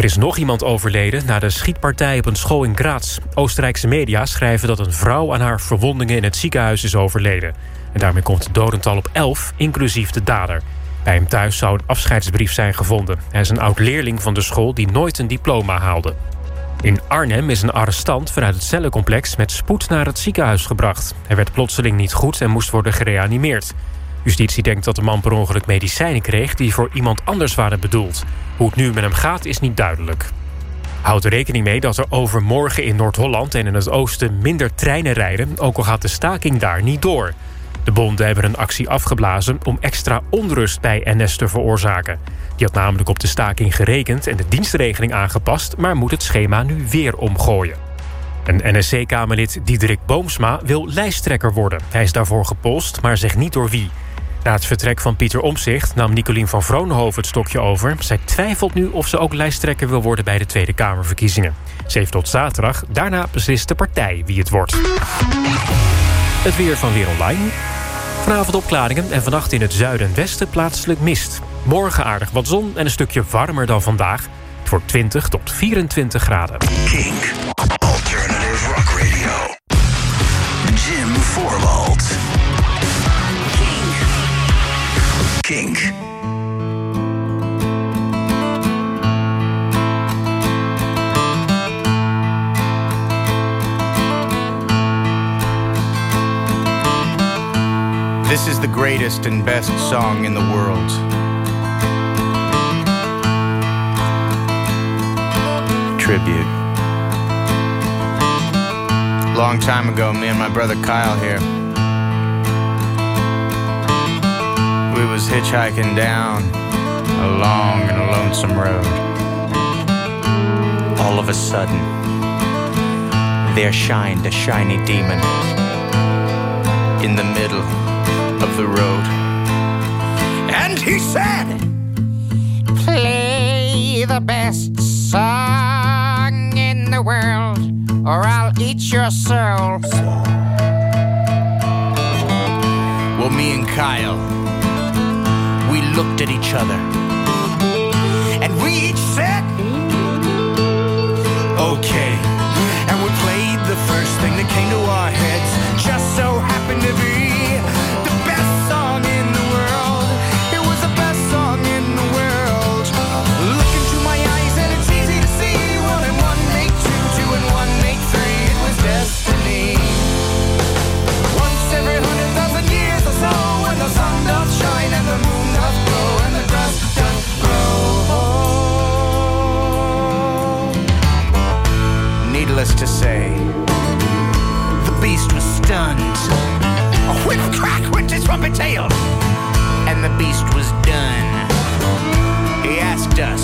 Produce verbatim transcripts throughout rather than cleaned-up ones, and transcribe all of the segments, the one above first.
Er is nog iemand overleden na de schietpartij op een school in Graz. Oostenrijkse media schrijven dat een vrouw aan haar verwondingen in het ziekenhuis is overleden. En daarmee komt het dodental op elf, inclusief de dader. Bij hem thuis zou een afscheidsbrief zijn gevonden. Hij is een oud-leerling van de school die nooit een diploma haalde. In Arnhem is een arrestant vanuit het cellencomplex met spoed naar het ziekenhuis gebracht. Hij werd plotseling niet goed en moest worden gereanimeerd. Justitie denkt dat de man per ongeluk medicijnen kreeg die voor iemand anders waren bedoeld. Hoe het nu met hem gaat is niet duidelijk. Houd er rekening mee dat er overmorgen in Noord-Holland en in het oosten minder treinen rijden, ook al gaat de staking daar niet door. De bonden hebben een actie afgeblazen om extra onrust bij N S te veroorzaken. Die had namelijk op de staking gerekend en de dienstregeling aangepast, maar moet het schema nu weer omgooien. Een N S C-Kamerlid Diederik Boomsma wil lijsttrekker worden. Hij is daarvoor gepolst, maar zegt niet door wie. Na het vertrek van Pieter Omtzigt nam Nicolien van Vroonhoven het stokje over. Zij twijfelt nu of ze ook lijsttrekker wil worden bij de Tweede Kamerverkiezingen. Ze heeft tot zaterdag, daarna beslist de partij wie het wordt. Het weer van Weer Online. Vanavond opklaringen en vannacht in het zuiden en westen plaatselijk mist. Morgen aardig wat zon en een stukje warmer dan vandaag. Het wordt twintig tot vierentwintig graden. Kink, Alternative Rock Radio. Jim Voorwald. Kink. Kink. This is the greatest and best song in the world. Tribute. Long time ago, me and my brother Kyle here, we was hitchhiking down a long and a lonesome road. All of a sudden, there shined a shiny demon in the middle of the road. And he said, "Play the best song in the world, or I'll eat your soul." Well, me and Kyle, we looked at each other, and we each said, okay. And we played the first thing that came to our heads, just so happened to be the best song in the world. It was the best song in the world. Look into my eyes and it's easy to see. One and one make two, two and one make three. It was destiny. Once every hundred thousand years or so, when the sun doth shine and the moon doth glow and the grass doth grow. Needless to say, the beast was stunned. A whip crack went his trumpet tail, and the beast was done. He asked us,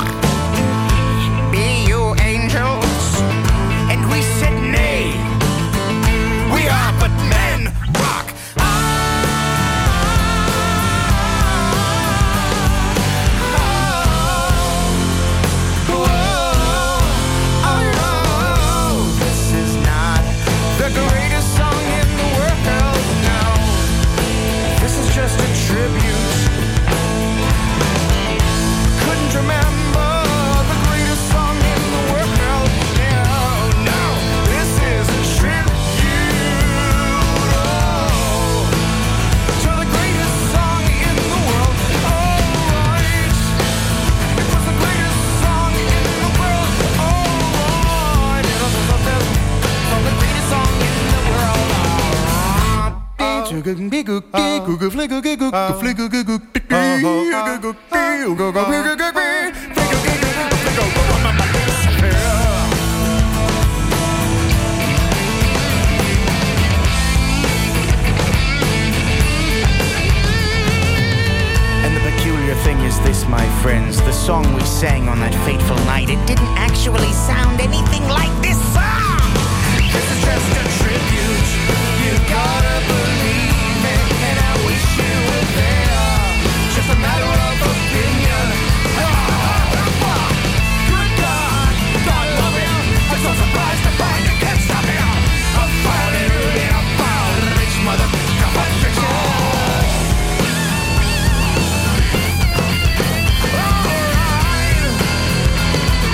"Be you angels?" And we said, "Nay, we are but men." Rock. Just a tribute. Couldn't remember the greatest song in the world. No, no, this is a tribute oh, to the greatest song in the world. Alright, it was the greatest song in the world. Alright, it was the greatest song in the world. And the peculiar thing is this, my friends, the song we sang on that fateful night, it didn't actually sound anything like this song. This is just a tribute. You gotta believe it, and I wish you were there. Just a matter of opinion. Good God, God love him. I'm so surprised to find you can't stop him. I'm finally really a foul rich mother competition. Alright.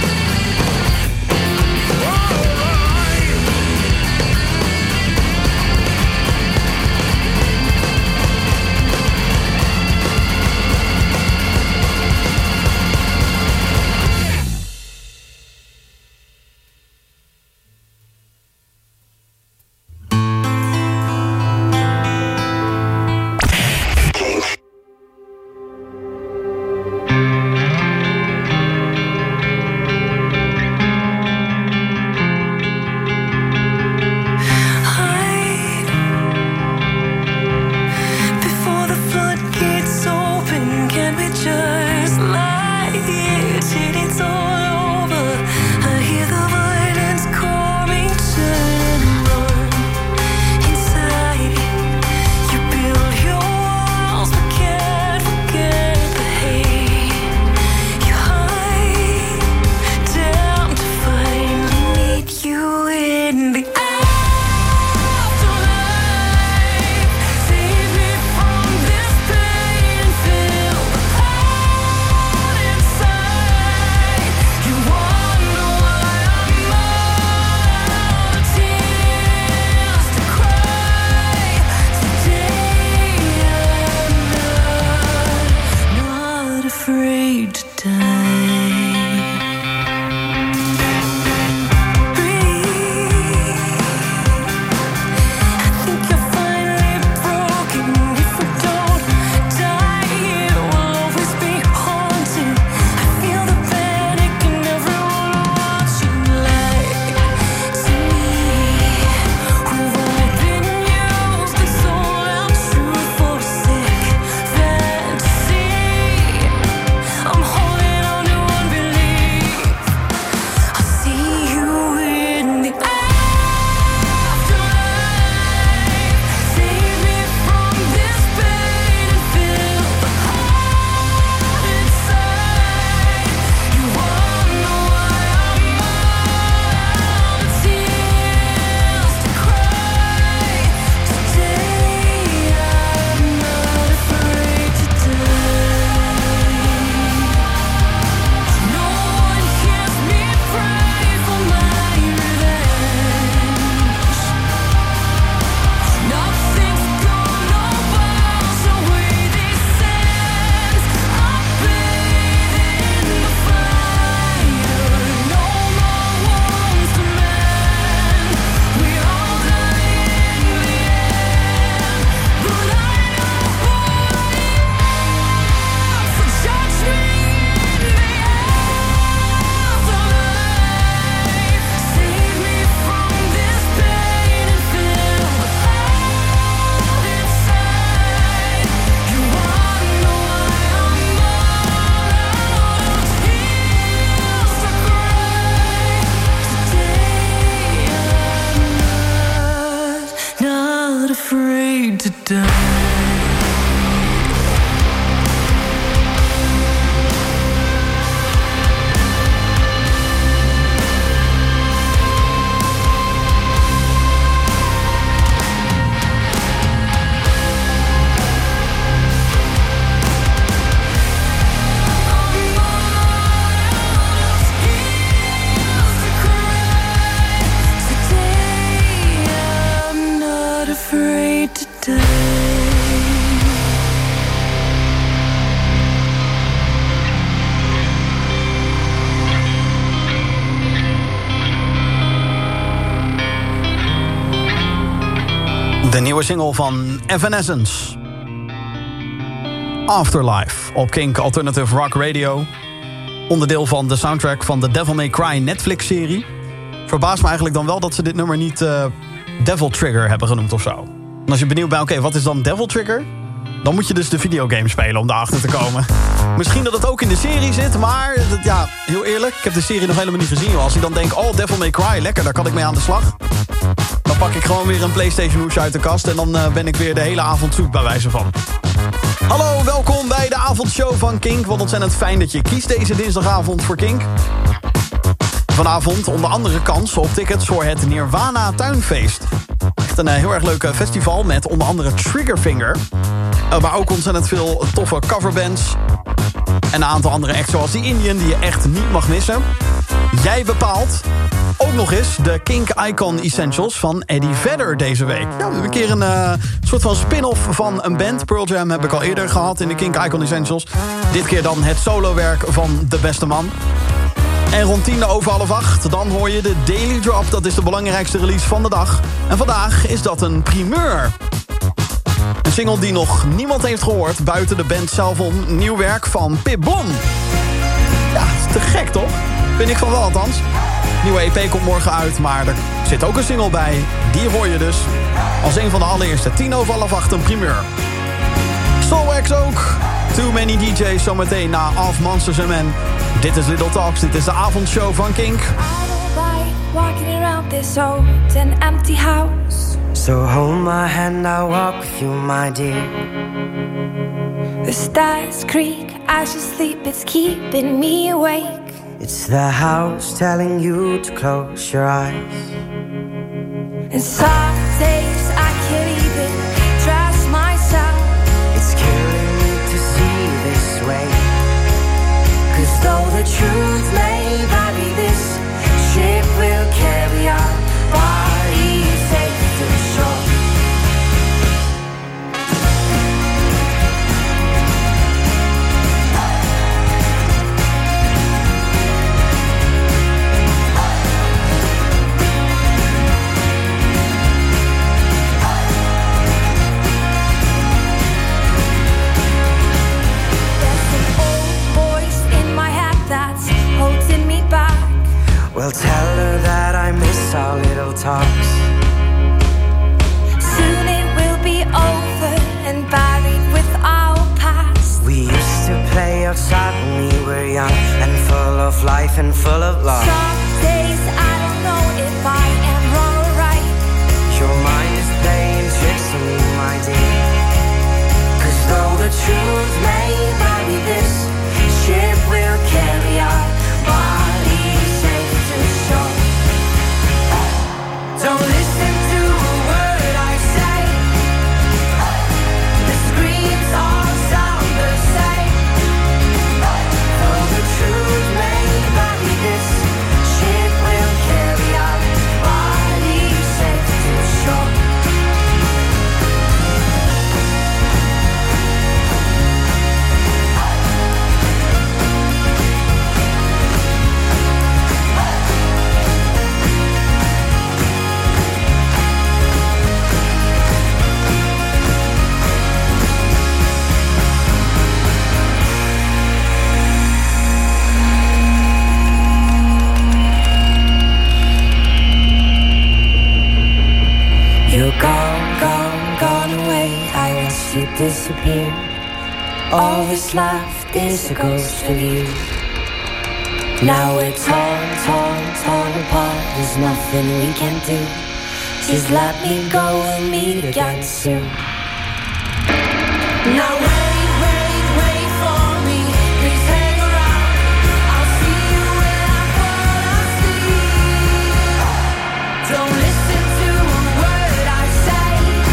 afraid to die. De nieuwe single van Evanescence. Afterlife op Kink Alternative Rock Radio. Onderdeel van de soundtrack van de Devil May Cry Netflix-serie. Verbaast me eigenlijk dan wel dat ze dit nummer niet uh, Devil Trigger hebben genoemd of zo. En als je benieuwd bent, oké, okay, wat is dan Devil Trigger? Dan moet je dus de videogame spelen om daarachter te komen. Misschien dat het ook in de serie zit, maar dat, ja, heel eerlijk, ik heb de serie nog helemaal niet gezien. Joh. Als ik dan denk, oh, Devil May Cry, lekker, daar kan ik mee aan de slag. Dan pak ik gewoon weer een PlayStation hoesje uit de kast en dan uh, ben ik weer de hele avond zoet bij wijze van. Hallo, welkom bij de avondshow van Kink. Wat ontzettend fijn dat je kiest deze dinsdagavond voor Kink. Vanavond onder andere kans op tickets voor het Nirvana Tuinfeest. Echt een uh, heel erg leuk festival met onder andere Triggerfinger. Uh, maar ook ontzettend veel toffe coverbands. En een aantal andere acts zoals die Indian die je echt niet mag missen. Jij bepaalt ook nog eens de Kink Icon Essentials van Eddie Vedder deze week. Ja, we hebben een keer een uh, soort van spin-off van een band. Pearl Jam heb ik al eerder gehad in de Kink Icon Essentials. Dit keer dan het solowerk van de beste man. En rond tien over half acht, dan hoor je de Daily Drop. Dat is de belangrijkste release van de dag. En vandaag is dat een primeur. Een single die nog niemand heeft gehoord buiten de band zelf om. Nieuw werk van Pip Blom. Ja, te gek toch? Vind ik van wel althans. Nieuwe E P komt morgen uit, maar er zit ook een single bij. Die hoor je dus als een van de allereerste. tien over half acht, een primeur. Soulwax ook. Too Many D J's zometeen na Of Monsters and Men. Dit is Little Talks, dit is de avondshow van Kink. Walking around this old and empty house. So hold my hand, I'll walk with you, my dear. The stars creak as you sleep, it's keeping me awake. It's the house telling you to close your eyes. And some days I can't even trust myself. It's killing me to see this way. 'Cause though the truth may vary, this ship will carry our bodies safe to shore. Well, tell her that I miss our little talks. Soon it will be over and buried with our past. We used to play outside when we were young and full of life and full of love. Some days I don't know if I am wrong or right. Your mind is playing tricks on me, my dear. 'Cause though the truth may vary, this ship will carry our bodies safe to shore. Don't listen to a word I say. The screams all sound the same. Though the truth may vary, this ship will carry our bodies safe to shore. You're gone, gone, gone away. I watched you disappear. All that's left is a ghost of you. Now we're torn, torn, torn apart. There's nothing we can do. Just let me go and meet again soon. Now wait, wait, wait for me. Please hang around. I'll see you when I fall asleep. Don't listen to a word I say.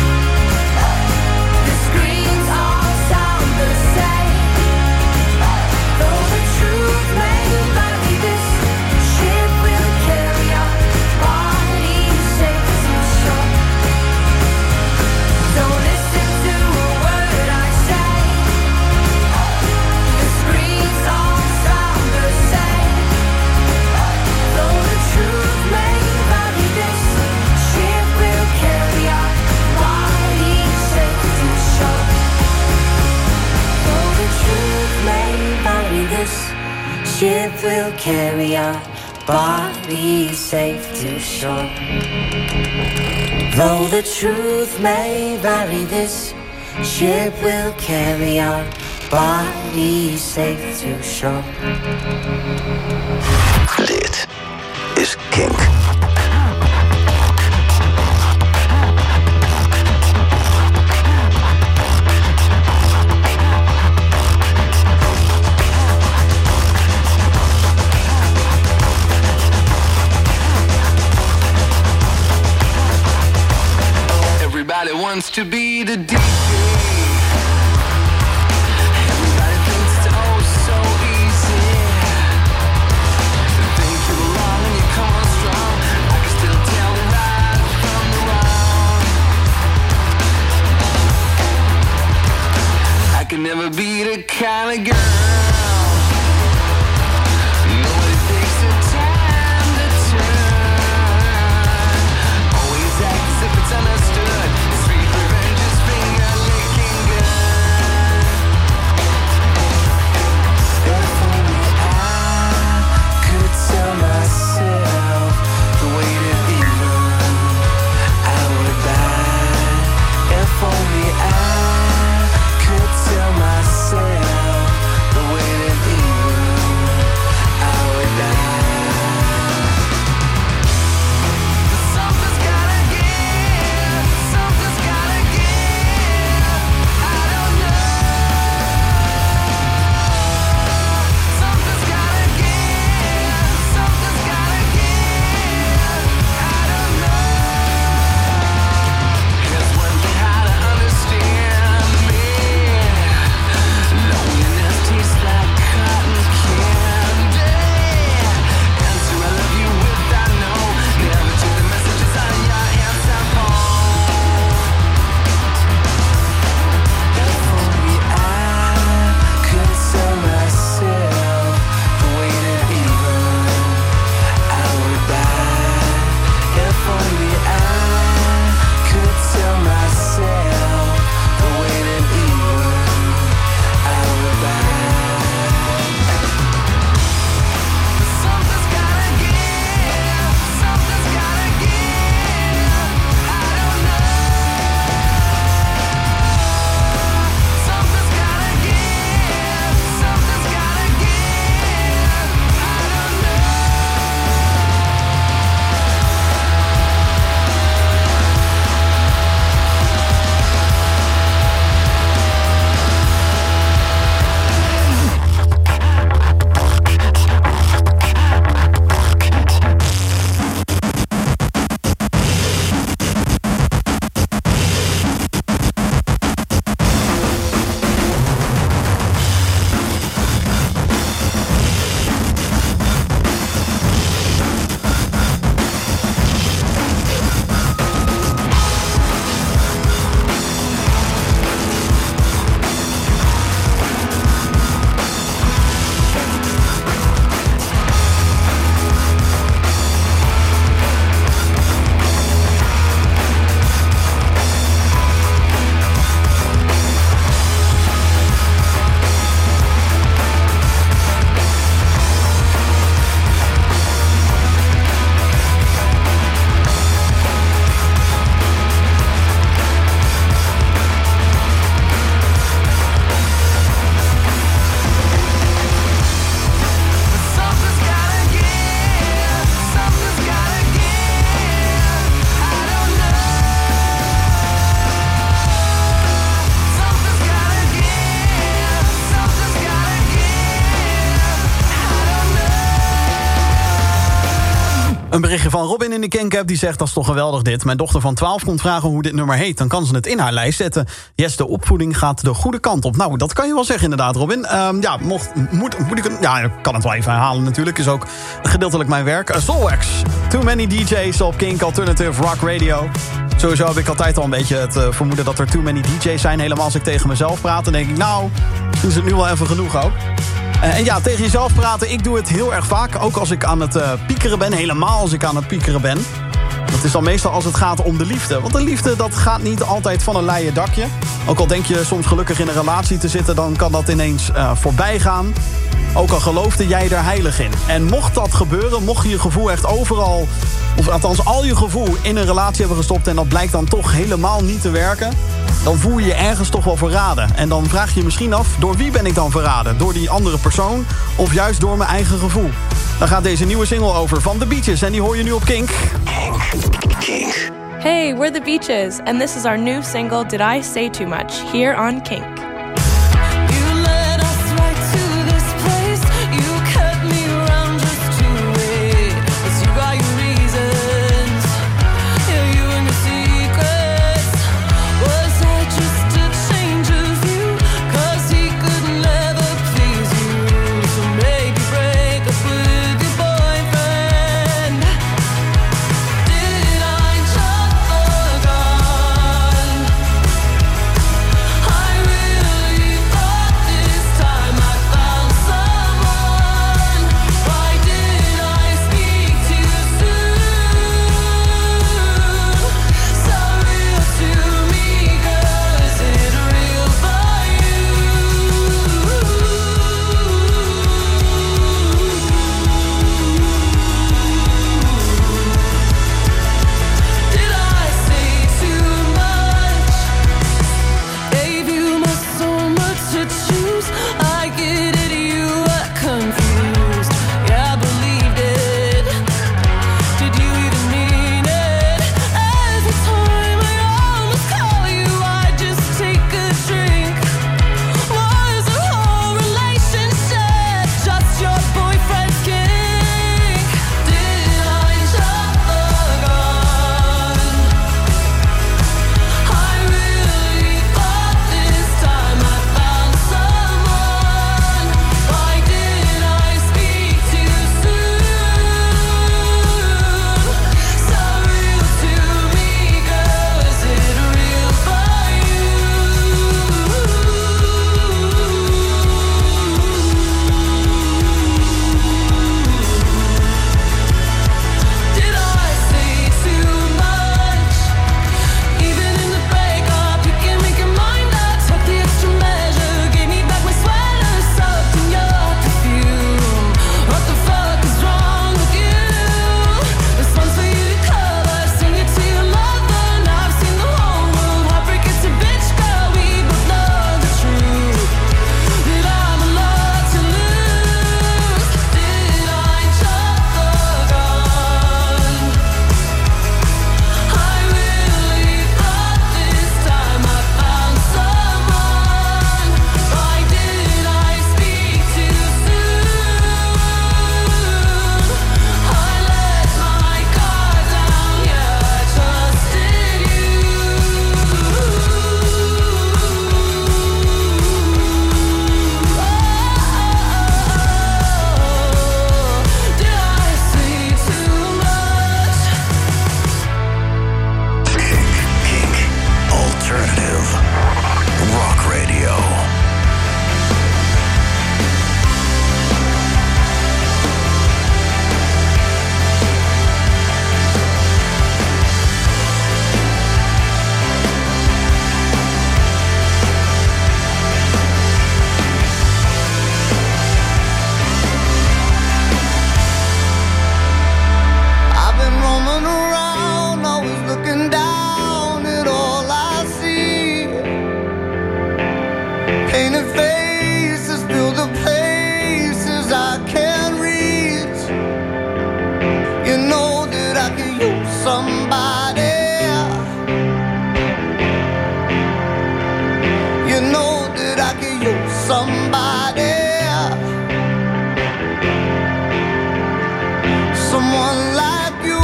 The screams all sound the same. Though the truth may vary, this ship will carry our bodies safe to shore. Don't listen to a word I say. The screams all sound the same. Though the truth may vary, this ship will carry our bodies safe to shore. Though the truth may vary, this ship will carry our bodies safe to shore. Though the truth may vary, this ship will carry our bodies safe to shore. Dit is Kink. Everybody wants to be the D J. Everybody thinks it's oh so easy. They think you belong and you come on strong. I can still tell the right from the wrong. I can never be the kind of girl. Nobody takes the time to turn. Always act as if it's understood. Sweet revenge is finger licking good. If only I could tell myself the way to even I would buy. If only I could tell myself Een berichtje van Robin in de Kink-app die zegt... dat is toch geweldig dit. Mijn dochter van twaalf komt vragen hoe dit nummer heet. Dan kan ze het in haar lijst zetten. Yes, de opvoeding gaat de goede kant op. Nou, dat kan je wel zeggen inderdaad, Robin. Um, ja, mocht, moet, moet ik het... Ja, ik kan het wel even herhalen natuurlijk. Is ook gedeeltelijk mijn werk. Uh, Soulwax. Too many D J's op Kink Alternative Rock Radio. Sowieso heb ik altijd al een beetje het uh, vermoeden... dat er too many D J's zijn. Helemaal als ik tegen mezelf praat. Dan denk ik, nou, misschien is het nu wel even genoeg ook. Uh, en ja, tegen jezelf praten, ik doe het heel erg vaak. Ook als ik aan het uh, piekeren ben, helemaal als ik aan het piekeren ben. Dat is dan meestal als het gaat om de liefde. Want de liefde, dat gaat niet altijd van een leien dakje. Ook al denk je soms gelukkig in een relatie te zitten... dan kan dat ineens uh, voorbij gaan. Ook al geloofde jij er heilig in. En mocht dat gebeuren, mocht je je gevoel echt overal... of althans al je gevoel in een relatie hebben gestopt... en dat blijkt dan toch helemaal niet te werken... dan voel je je ergens toch wel verraden. En dan vraag je je misschien af, door wie ben ik dan verraden? Door die andere persoon of juist door mijn eigen gevoel? Daar gaat deze nieuwe single over van The Beaches en die hoor je nu op Kink. Kink. Kink. Hey, we're The Beaches and this is our new single Did I Say Too Much here on Kink. somebody. You know that I could use somebody. Someone like you.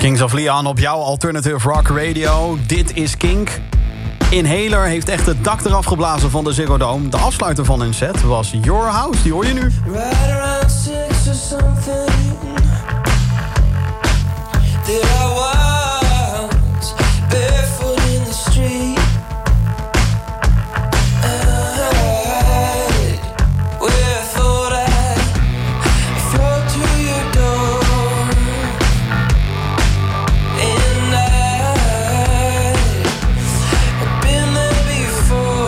Kings of Leon op jouw Alternative Rock Radio. Dit is Kink. Inhaler heeft echt het dak eraf geblazen van de Ziggo Dome. De afsluiter van hun set was Your House. Die hoor je nu. Right around six or something, there I was, barefoot in the street. I, where I thought I'd float to your door, and I, I've been there before,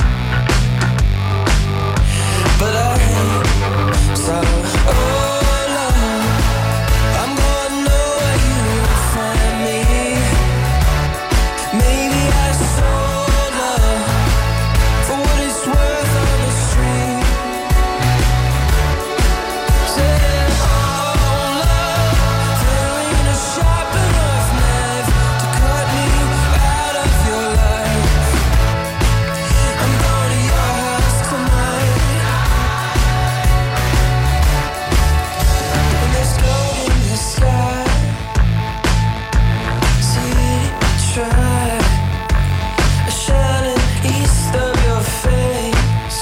but I ain't so. Oh, I'm gonna know where you find me. Maybe I sold love for what it's worth on the street. Said, oh, love, there ain't a sharp enough knife to cut me out of your life. I'm going to your house tonight, and there's gold in the sky. See, try shining east of your face.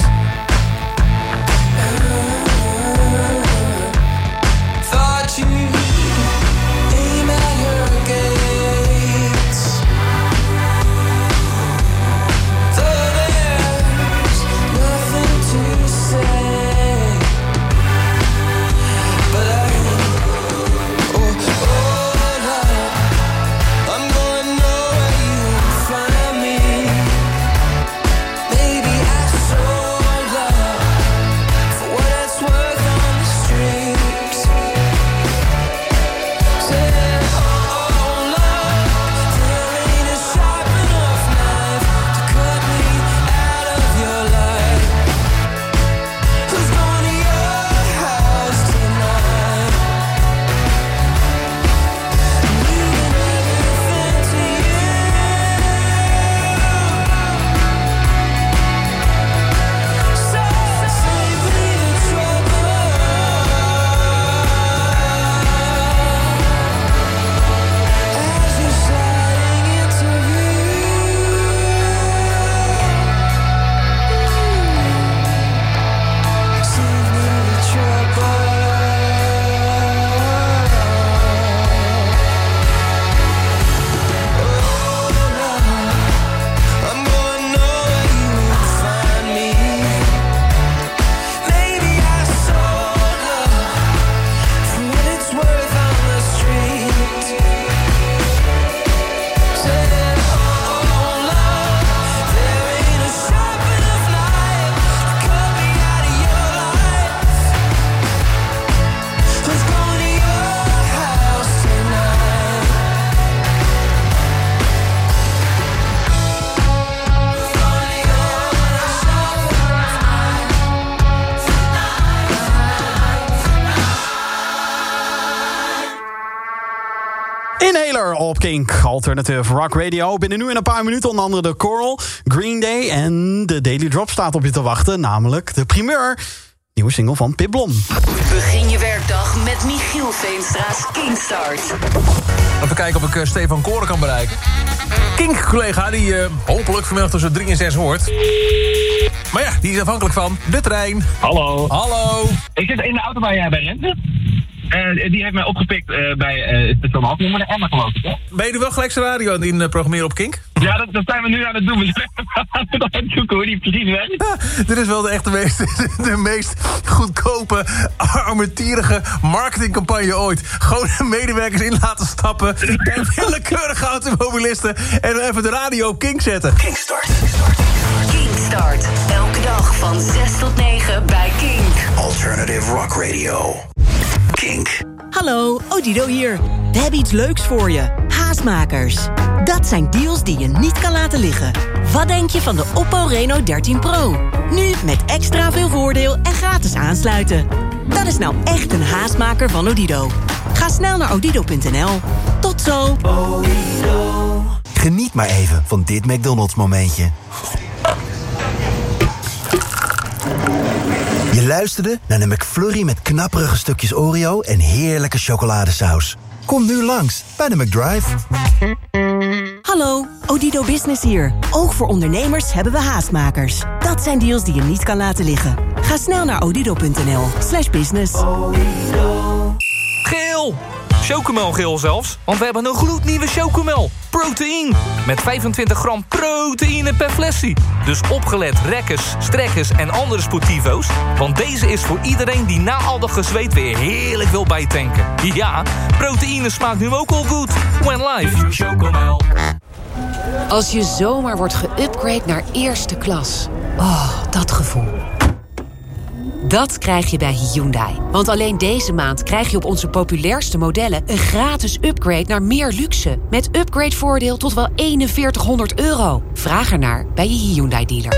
Thought you aim at her gates, though there's nothing to say. But I, oh, oh, love, I'm gonna know where you find me. Maybe I sold love for what it's worth on the streets. Said, oh, love, there ain't a sharp enough knife to cut me out of your life. Who's going to your house tonight? Leaving everything to you. So save me the trouble as you're sliding into view. Save me the trouble. I'm gonna know where you find me. Maybe I sold love for what it's worth on the street. Said, oh, love, there ain't a sharp enough knife to cut me out of your life. Who's going to your house tonight? Who's going to your Inhaler op Kink, Alternative Rock Radio. Binnen nu in een paar minuten onder andere de Coral, Green Day en de Daily Drop staat op je te wachten. Namelijk de primeur. Nieuwe single van Pip Blom. Begin je werkdag met Michiel Veenstra's Kingstart. Even kijken of ik uh, Stefan Koren kan bereiken. Kink-collega die uh, hopelijk vanmiddag tussen drie en zes hoort. Maar ja, die is afhankelijk van de trein. Hallo. Hallo. Ik zit in de auto bij, uh, bij Rente. Uh, die heeft mij opgepikt uh, bij uh, het station Halfnoemen, de Emma geloof ik, hè? Ben je nu wel gelijk zijn radio aan het in uh, programmeren op Kink? Ja, dat, dat zijn we nu aan het doen. We zijn aan het zoeken hoe die precies werkt. Ja, dit is wel de echt de meest, de meest goedkope, armetierige marketingcampagne ooit. Gewoon de medewerkers in laten stappen. Bij willekeurige automobilisten. En even de radio op Kink zetten. Kinkstart. Kingstart. Elke dag van zes tot negen bij Kink. Alternative Rock Radio. Kink. Hallo, Odido hier. We hebben iets leuks voor je. Haastmakers. Dat zijn deals die je niet kan laten liggen. Wat denk je van de Oppo Reno dertien Pro? Nu met extra veel voordeel en gratis aansluiten. Dat is nou echt een haastmaker van Odido. Ga snel naar odido punt n l. Tot zo. Odido. Geniet maar even van dit McDonald's momentje. Je luisterde naar de McFlurry met knapperige stukjes Oreo en heerlijke chocoladesaus. Kom nu langs bij de McDrive. Hallo, Odido Business hier. Ook voor ondernemers hebben we haastmakers. Dat zijn deals die je niet kan laten liggen. Ga snel naar odido.nl slash business. Geel! Chocomel-geel zelfs, want we hebben een gloednieuwe Chocomel. Proteïne. Met vijfentwintig gram proteïne per flesje. Dus opgelet rekkers, strekkers en andere sportivo's. Want deze is voor iedereen die na al dat gezweet weer heerlijk wil bijtanken. Ja, proteïne smaakt nu ook al goed. When life. Chocomel. Als je zomaar wordt geüpgrade naar eerste klas. Oh, dat gevoel. Dat krijg je bij Hyundai. Want alleen deze maand krijg je op onze populairste modellen een gratis upgrade naar meer luxe. Met upgradevoordeel tot wel eenenveertighonderd euro. Vraag ernaar bij je Hyundai-dealer.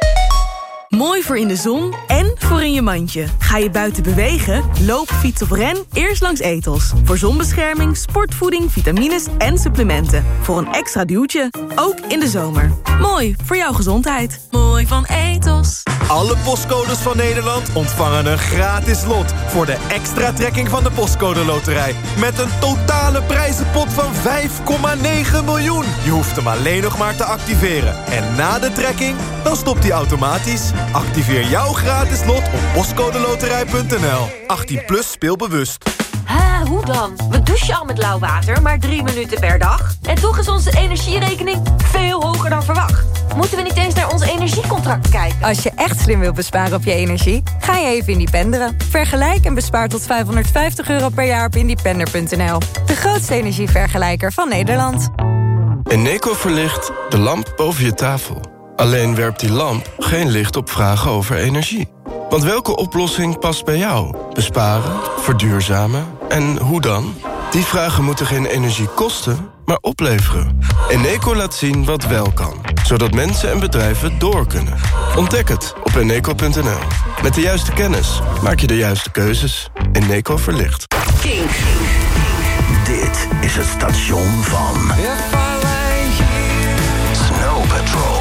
Mooi voor in de zon en voor in je mandje. Ga je buiten bewegen? Loop, fiets of ren eerst langs Ethos. Voor zonbescherming, sportvoeding, vitamines en supplementen. Voor een extra duwtje, ook in de zomer. Mooi voor jouw gezondheid. Mooi van Ethos. Alle postcodes van Nederland ontvangen een gratis lot voor de extra trekking van de Postcode Loterij. Met een totale prijzenpot van vijf komma negen miljoen. Je hoeft hem alleen nog maar te activeren. En na de trekking, dan stopt hij automatisch. Activeer jouw gratis lot op postcodeloterij punt n l. achttien plus, speel bewust. Ha, hoe dan? We douchen al met lauw water, maar drie minuten per dag. En toch is onze energierekening veel hoger dan verwacht. Moeten we niet eens naar ons energiecontract kijken? Als je echt slim wilt besparen op je energie, ga je even independeren. Vergelijk en bespaar tot vijfhonderdvijftig euro per jaar op independer punt n l. De grootste energievergelijker van Nederland. Eneco verlicht de lamp boven je tafel. Alleen werpt die lamp geen licht op vragen over energie. Want welke oplossing past bij jou? Besparen, verduurzamen en hoe dan? Die vragen moeten geen energie kosten, maar opleveren. Eneco laat zien wat wel kan, zodat mensen en bedrijven door kunnen. Ontdek het op eneco punt n l. Met de juiste kennis maak je de juiste keuzes. Eneco verlicht. Kink. Dit is het station van Snow Patrol.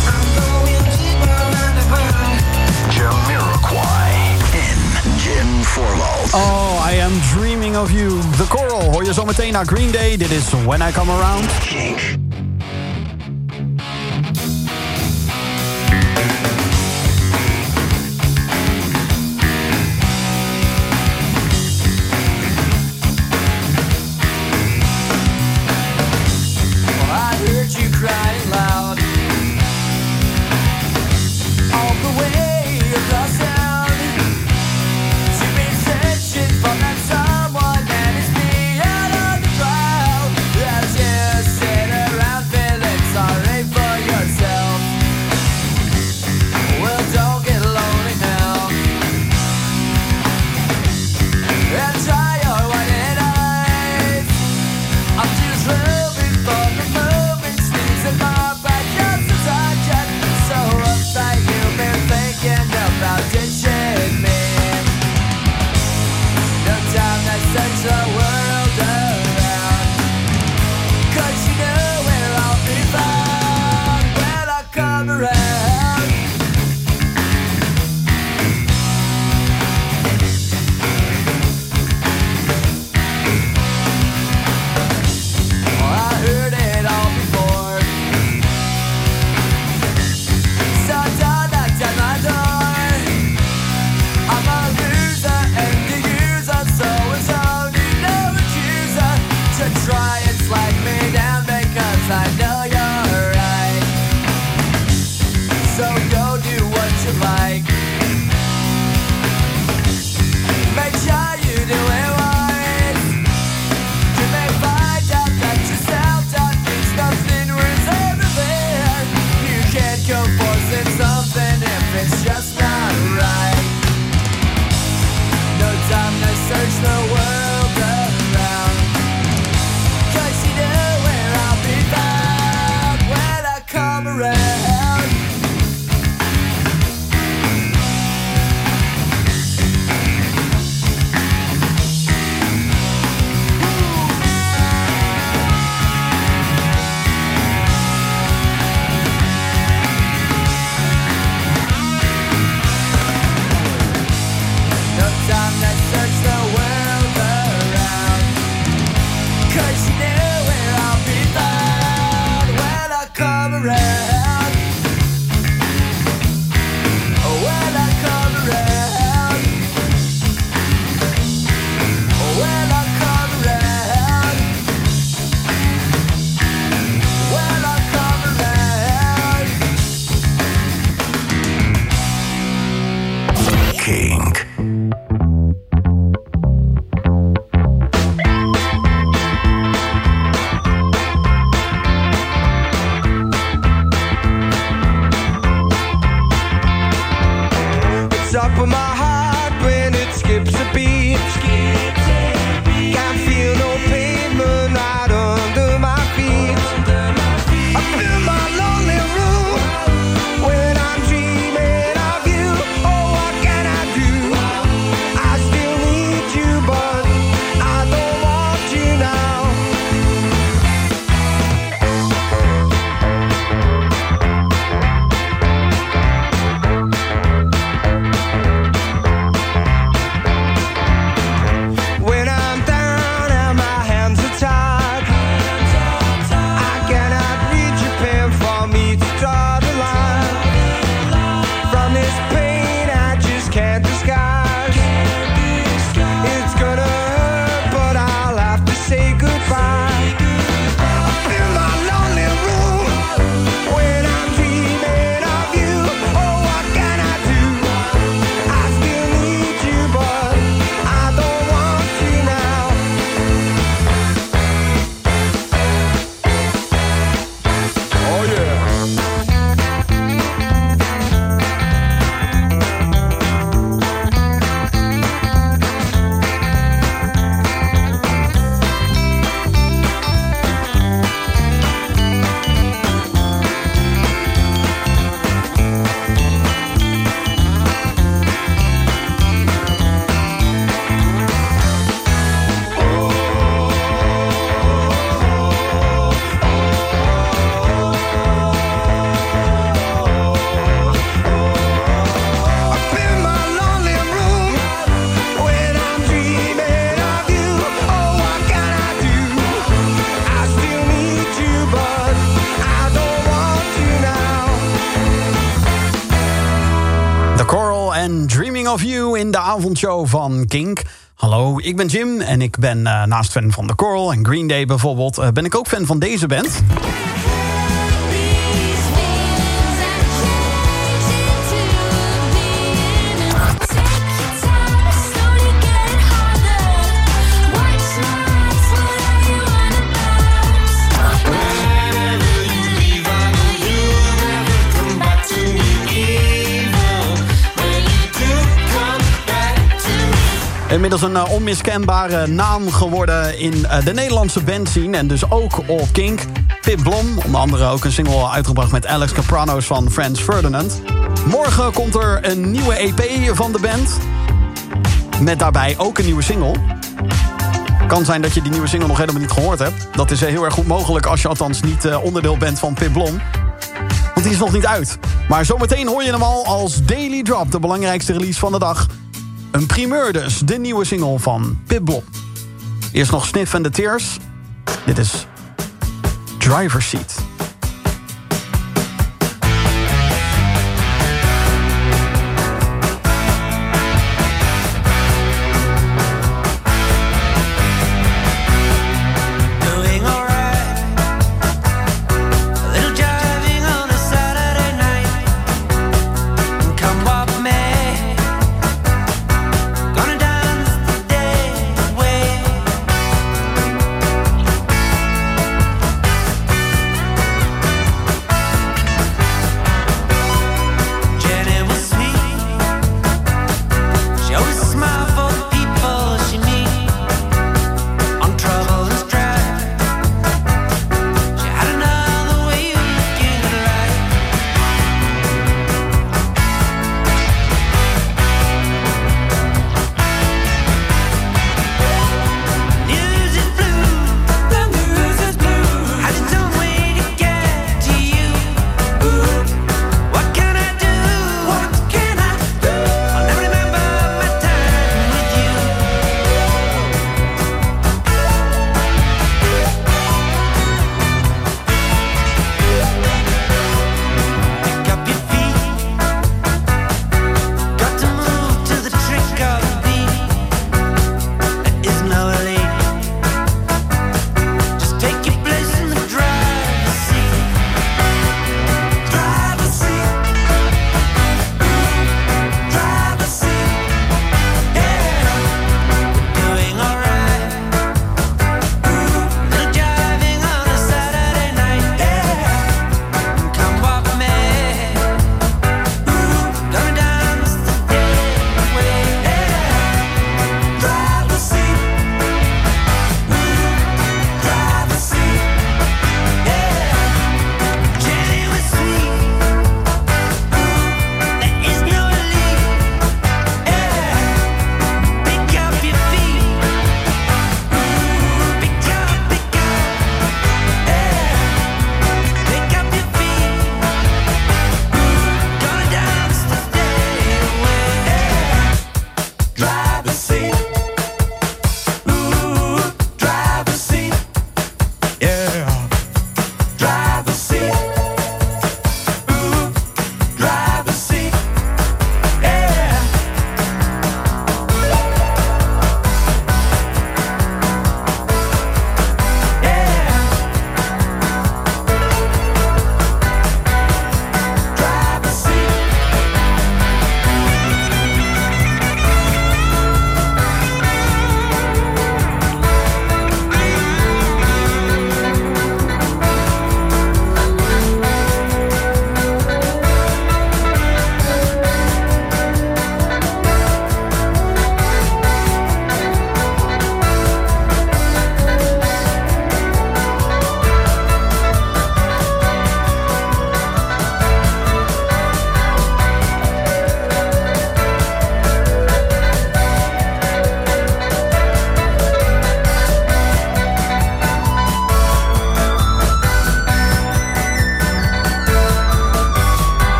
Jamiroquai en Jen Forwald. Oh, I am dreaming of you. The Coral hoor je zo meteen naar Green Day. Dit is When I Come Around. Kink. Kink. Up in my heart when it skips a beat. Can't feel no pavement right under my feet. I feel my lonely room when I'm dreaming of you. Oh, what can I do? I still need you, but I don't want you now. When I'm down and my hands are tied, I cannot reach your pen for me to draw the line. From this pain I just can't disguise. It's gonna hurt, but I'll have to say goodbye. I feel my lonely room when I'm dreaming of you. Oh, what can I do? I still need you, but I don't want you now. Oh yeah. Up in my lonely room when I'm dreaming of you. Oh, what can I do? I still need you, but I don't want you now. The Coral en Dreaming of You in de avondshow van Kink. Hallo, ik ben Jim en ik ben uh, naast fan van The Coral en Green Day bijvoorbeeld... Uh, ben ik ook fan van deze band. Inmiddels een uh, onmiskenbare naam geworden in uh, de Nederlandse bandscene. En dus ook op Kink. Pip Blom, onder andere ook een single uitgebracht met Alex Capranos van Franz Ferdinand. Morgen komt er een nieuwe E P van de band. Met daarbij ook een nieuwe single. Kan zijn dat je die nieuwe single nog helemaal niet gehoord hebt. Dat is uh, heel erg goed mogelijk als je althans niet uh, onderdeel bent van Pip Blom. Want die is nog niet uit. Maar zometeen hoor je hem al als Daily Drop, de belangrijkste release van de dag. Een primeur dus, de nieuwe single van Pip Blom. Eerst nog Sniff and the Tears. Dit is Driver's Seat. Driver's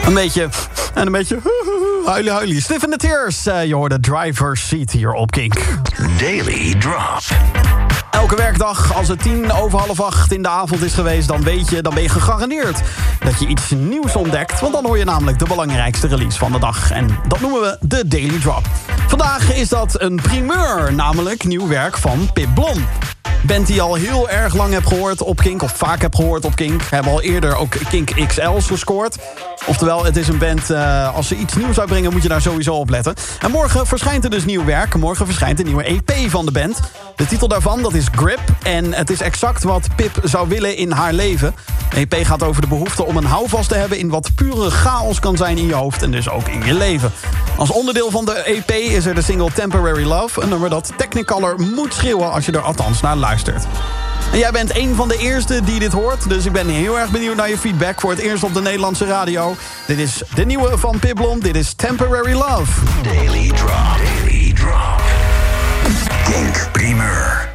Een beetje... En een beetje... Huilie, huilie. Stiff in the tears. Uh, je hoorde Driver's Seat hier op Kink. Daily Drop. Elke werkdag, als het tien over half acht in de avond is geweest... dan weet je, dan ben je gegarandeerd dat je iets nieuws ontdekt. Want dan hoor je namelijk de belangrijkste release van de dag. En dat noemen we de Daily Drop. Vandaag is dat een primeur, namelijk nieuw werk van Pip Blom. Band die je al heel erg lang hebt gehoord op Kink... of vaak hebt gehoord op Kink. Hebben al eerder ook Kink X L's gescoord. Oftewel, het is een band... Uh, als ze iets nieuws uitbrengen, moet je daar sowieso op letten. En morgen verschijnt er dus nieuw werk. Morgen verschijnt een nieuwe E P van de band. De titel daarvan, dat is Grip. En het is exact wat Pip zou willen in haar leven. De E P gaat over de behoefte om een houvast te hebben... in wat pure chaos kan zijn in je hoofd en dus ook in je leven. Als onderdeel van de E P is er de single Temporary Love... een nummer dat Technicolor moet schreeuwen als je er althans naar luistert. En jij bent een van de eerste die dit hoort... dus ik ben heel erg benieuwd naar je feedback... voor het eerst op de Nederlandse radio. Dit is de nieuwe van Pip Blom. Dit is Temporary Love. Daily Drop. Daily Drop. Kink Primeur.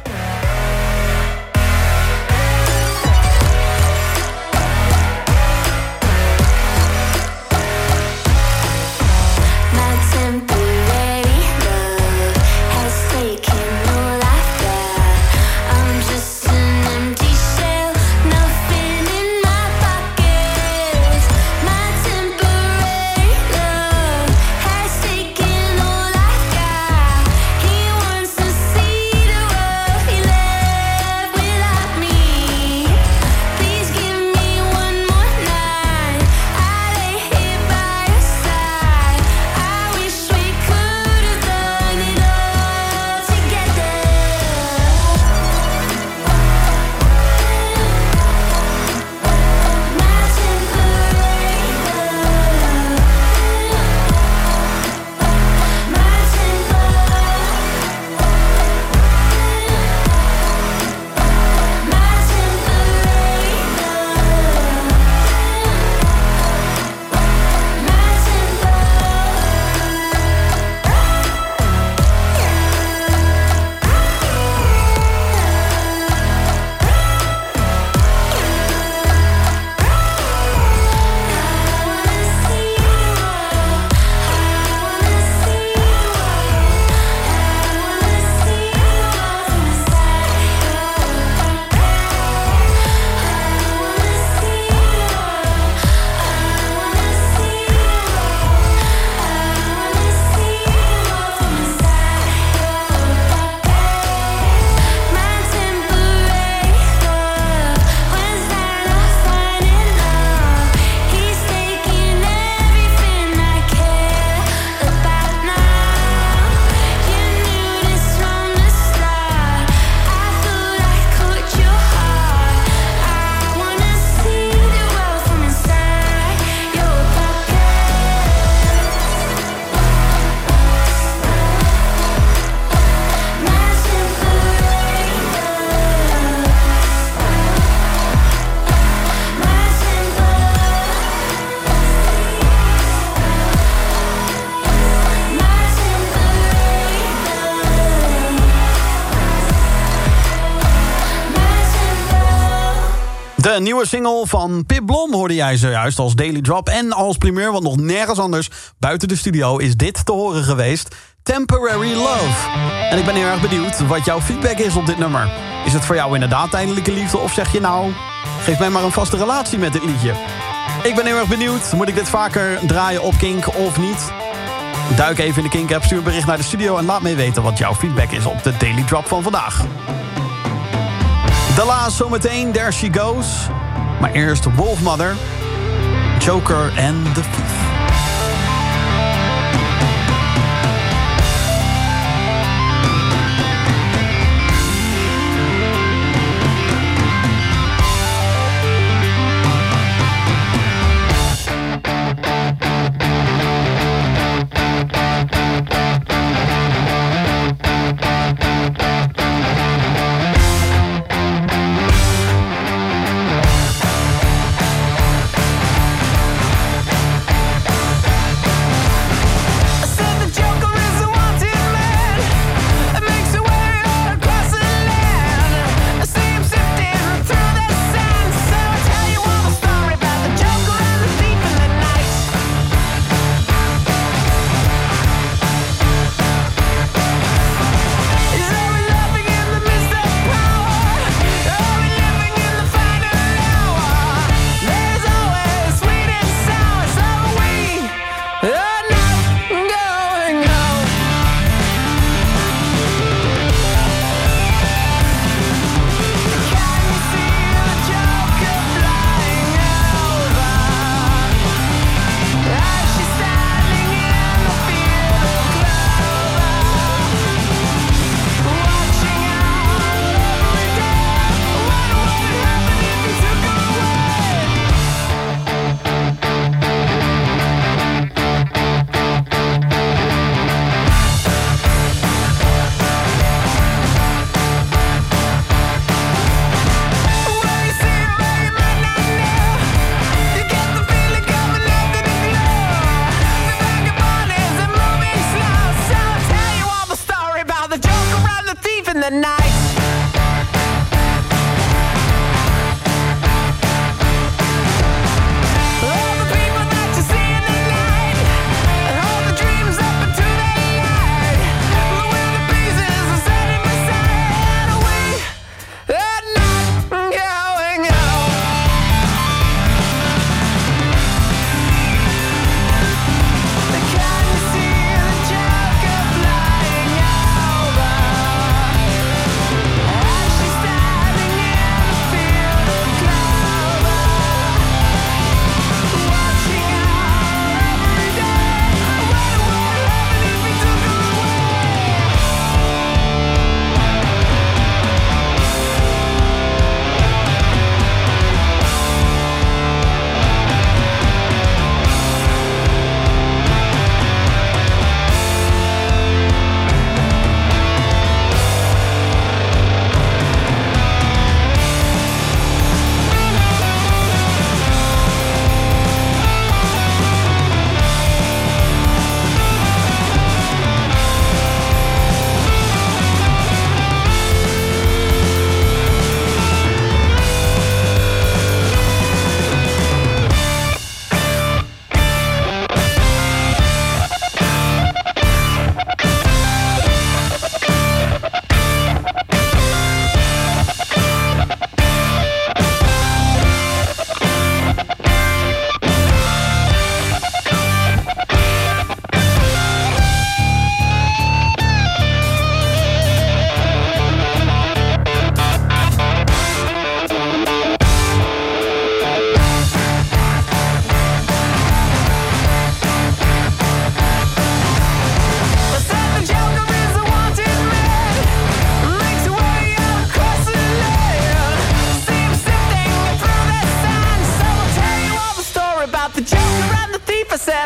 De nieuwe single van Pip Blom hoorde jij zojuist als Daily Drop en als primeur, want nog nergens anders buiten de studio is dit te horen geweest. Temporary Love. En ik ben heel erg benieuwd wat jouw feedback is op dit nummer. Is het voor jou inderdaad tijdelijke liefde of zeg je nou, geef mij maar een vaste relatie met dit liedje? Ik ben heel erg benieuwd. Moet ik dit vaker draaien op Kink of niet? Duik even in de Kink-app, stuur een bericht naar de studio en laat mij weten wat jouw feedback is op de Daily Drop van vandaag. De laatste zometeen, There She Goes. Maar eerst Wolfmother, Joker en The Thief.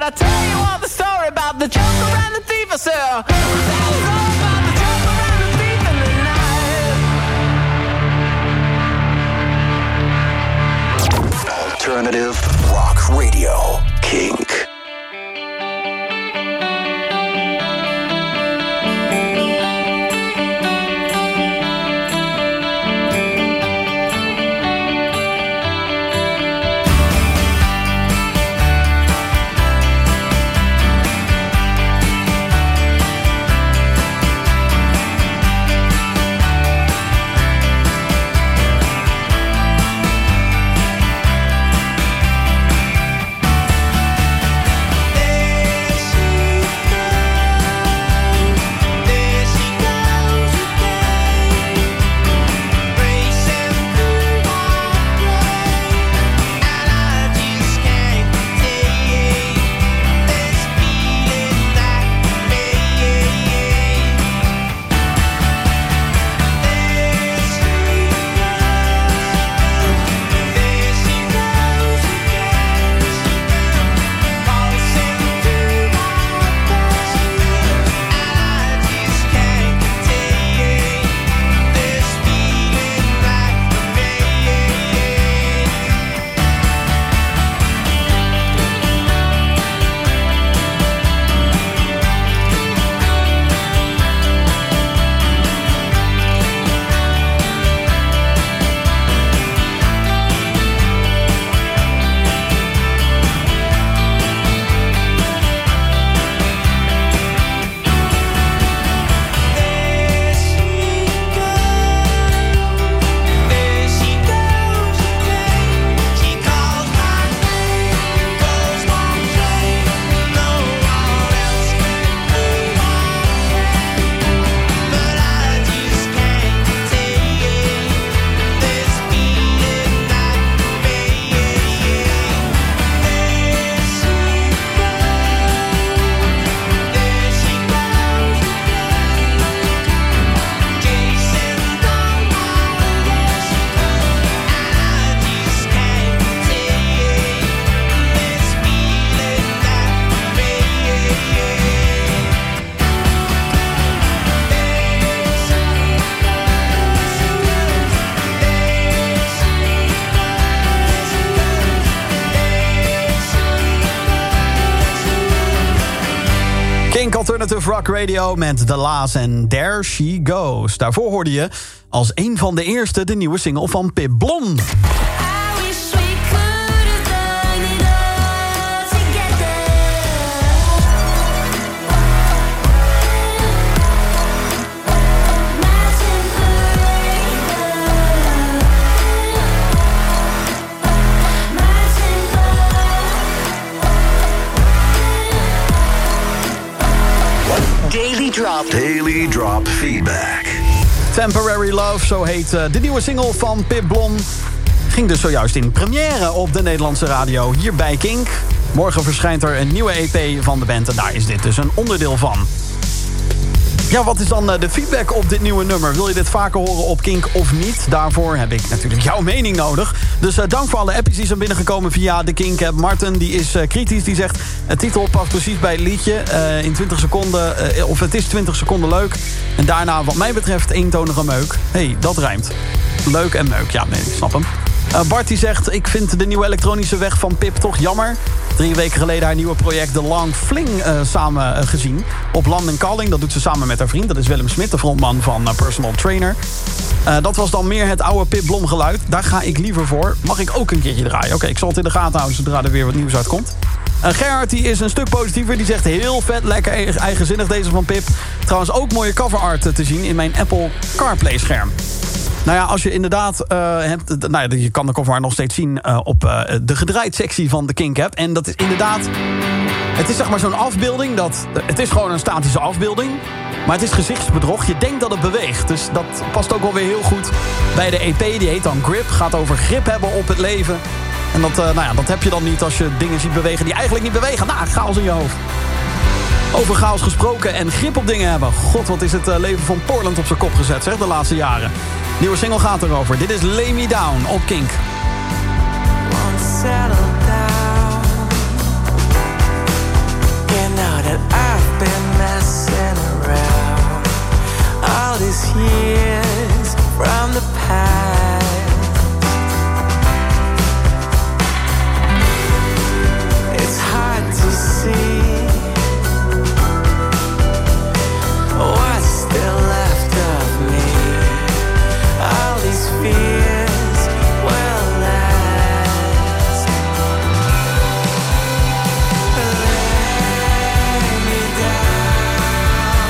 I tell you all the story about the joker and the thief? I said, uh, tell us all about the joker and the thief in the night. Alternative Rock Radio. Kink. Alternative Rock Radio met The La's en There She Goes. Daarvoor hoorde je als een van de eerste de nieuwe single van Pip Blom. Daily Drop. Daily Drop Feedback. Temporary Love, zo heet uh, de nieuwe single van Pip Blom. Ging dus zojuist in première op de Nederlandse radio hier bij Kink. Morgen verschijnt er een nieuwe E P van de band en daar is dit dus een onderdeel van. Ja, wat is dan de feedback op dit nieuwe nummer? Wil je dit vaker horen op Kink of niet? Daarvoor heb ik natuurlijk jouw mening nodig. Dus uh, dank voor alle appjes die zijn binnengekomen via de Kink-app. Martin die is uh, kritisch, die zegt... het titel past precies bij het liedje. Uh, in twintig seconden, uh, of het is twintig seconden leuk. En daarna wat mij betreft eentonige meuk. Hé, hey, dat rijmt. Leuk en meuk, ja, nee, ik snap hem. Uh, Bart die zegt, ik vind de nieuwe elektronische weg van Pip toch jammer. Drie weken geleden haar nieuwe project The Long Fling uh, samen uh, gezien. Op London Calling, dat doet ze samen met haar vriend. Dat is Willem Smit, de frontman van uh, Personal Trainer. Uh, dat was dan meer het oude Pip Blom geluid. Daar ga ik liever voor. Mag ik ook een keertje draaien? Oké, okay, ik zal het in de gaten houden zodra er weer wat nieuws uitkomt. Uh, Gerhard die is een stuk positiever. Die zegt heel vet, lekker eigenzinnig deze van Pip. Trouwens ook mooie cover art te zien in mijn Apple CarPlay scherm. Nou ja, als je inderdaad uh, hebt... Nou ja, je kan de cover art nog steeds zien uh, op uh, de gedraaid sectie van de Kink-app. En dat is inderdaad... Het is zeg maar zo'n afbeelding dat... Het is gewoon een statische afbeelding. Maar het is gezichtsbedrog. Je denkt dat het beweegt. Dus dat past ook wel weer heel goed bij de E P. Die heet dan Grip. Gaat over grip hebben op het leven. En dat, uh, nou ja, dat heb je dan niet als je dingen ziet bewegen die eigenlijk niet bewegen. Nou, chaos in je hoofd. Over chaos gesproken en grip op dingen hebben. God, wat is het uh, leven van Portland op zijn kop gezet, zeg, de laatste jaren. Nieuwe single gaat erover. Dit is Lay Me Down op Kink. Settle down. these years from the past. It's hard to see what's still left of me. All these fears will last. Lay me down,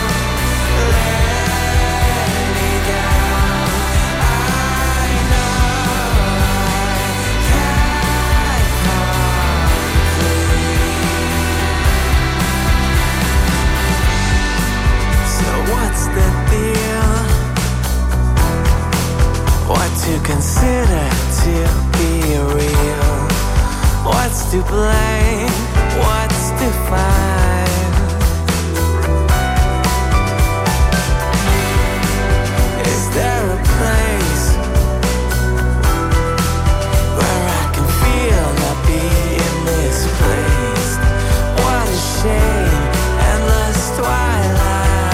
lay me down. I know I can't complete. So what's the deal? What to consider to be real? What's to blame? What's to find? Is there a place where I can feel not being misplaced? What a shame, endless twilight.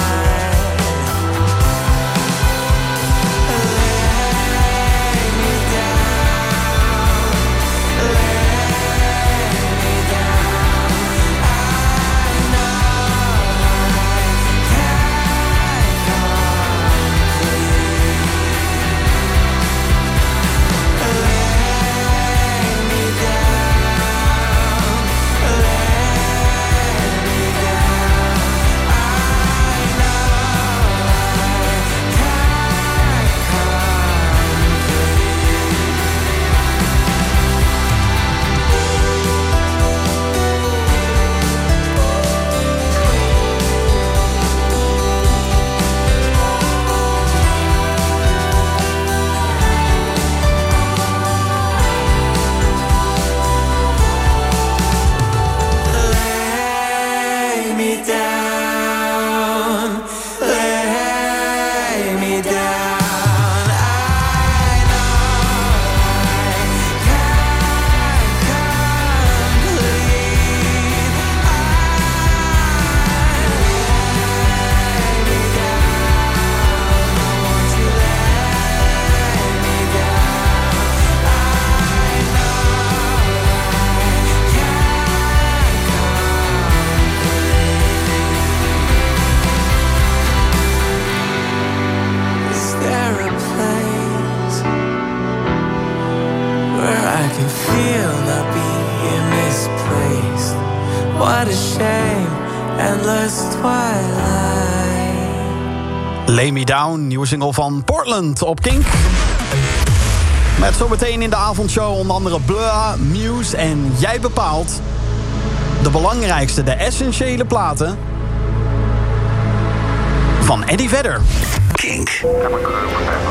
Lay Me Down, nieuwe single van Portland op Kink. Met zometeen in de avondshow onder andere Blur, Muse en Jij Bepaalt. De belangrijkste, de essentiële platen van Eddie Vedder. Kink.